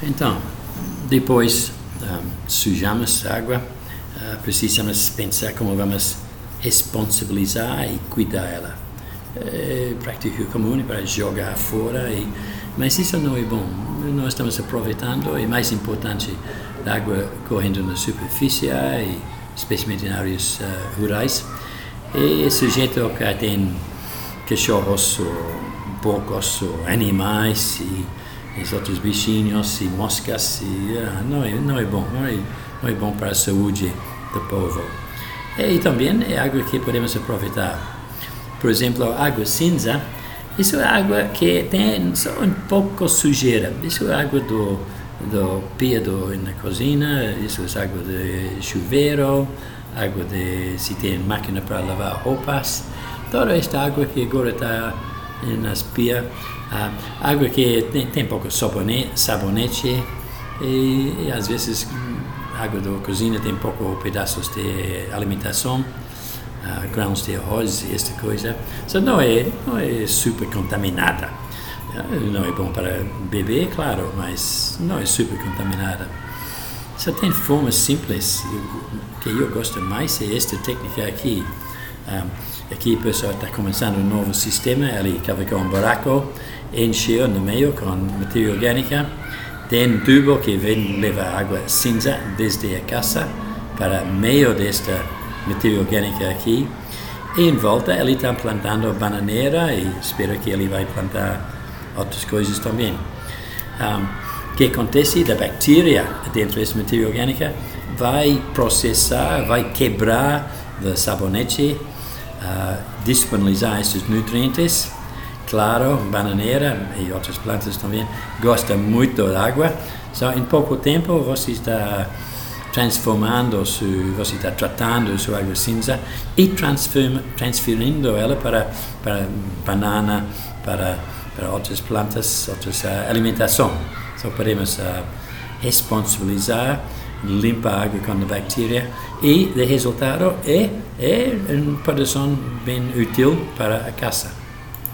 Então, depois sujamos a água, precisamos pensar como vamos responsabilizar e cuidar ela. É prática comum para jogar fora, mas isso não é bom. Nós estamos aproveitando, e mais importante, a água correndo na superfície, especialmente em áreas rurais, e sujeito ao que tem cachorros, porcos, animais e os outros bichinhos e moscas, não é bom para a saúde do povo. E também é água que podemos aproveitar. Por exemplo, água cinza, isso é água que tem só um pouco sujeira. Isso é água do pia na cozinha, isso é água de chuveiro, água se tem máquina para lavar roupas. Toda esta água que agora está nas pias, água que tem pouco sabonete e às vezes a água da cozinha tem pouco pedaços de alimentação, grãos de arroz e esta coisa. Não é super contaminada. Não é bom para beber, claro, mas não é super contaminada. Só tem formas simples. Que eu gosto mais é esta técnica aqui. Aqui o pessoal está começando um novo sistema. Ele cavou um buraco, encheu no meio com matéria orgânica. Tem um tubo que vem levar água cinza desde a casa para meio desta matéria orgânica aqui. E em volta ele está plantando bananeira e espero que ele vai plantar outras coisas também. O que acontece? A bactéria dentro dessa matéria orgânica vai processar, vai quebrar o sabonete, disponibilizar esses nutrientes. Claro, bananeira e outras plantas também gostam muito da água. Em pouco tempo você está você está tratando a sua água cinza e transferindo ela para banana, para outras plantas, outras alimentação. Podemos responsabilizar, limpar a água com a bactéria e o resultado é uma produção bem útil para a caça.